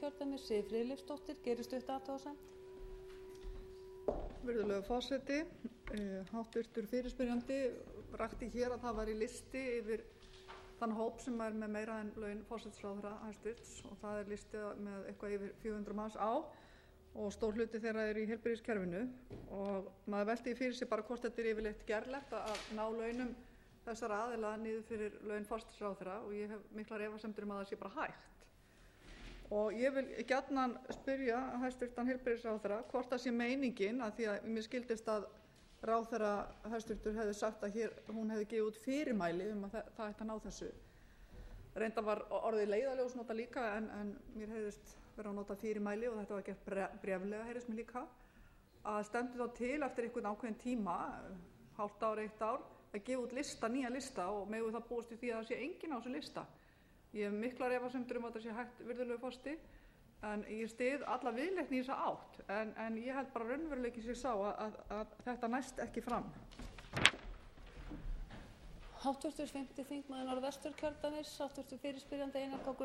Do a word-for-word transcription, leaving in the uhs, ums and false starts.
Norðvesturkjördæmis, Siv Friðleifsdóttir, gerir stutt athugasemd. Virðulegur forseti, háttvirtur fyrirspyrjandi rakti hér að það væri listi yfir þann hóp sem er með meira en laun forsætisráðherra hæstvirts og það er listi með eitthvað yfir fjögur hundruð manns á og stór hluti þeirra er í heilbrigðiskerfinu og maður velti fyrir sig bara hvort þetta er yfirleitt gerlegt að ná launum þessara aðila niður fyrir laun forsætisráðherra og ég hef miklar efasemdir um að það sé bara hægt. Og ég vil gjarnan spyrja hæstvirtan heilbrigðisráðherra hvort það sé meiningin að því að mér skildist að ráðherra hæstvirtur hefði sagt að hér hún hefði gefið út fyrirmæli um að það, það ætti að ná þessu. Reynda var orðið leiðarljós nota líka en, en mér hefðist verið að nota fyrirmæli og þetta var gert bréflega heyrðist mér líka að stendur þá til eftir einhvern ákveðin tíma, hálft ár, eitt ár, að gefa út lista, nýja lista og megum það búast í því að það sé enginn á þessu lista. Ég hef miklar efasemdir um að þetta sé hægt virðulegur forseti en ég styð alla viðleitni í þessa átt en, en ég held bara raunveruleiki sig sá að, að, að þetta næst ekki fram. Háttvirtur fimmti þingmaður Norðvesturkjördæmis, háttvirtur fyrirspyrjandi Einar K.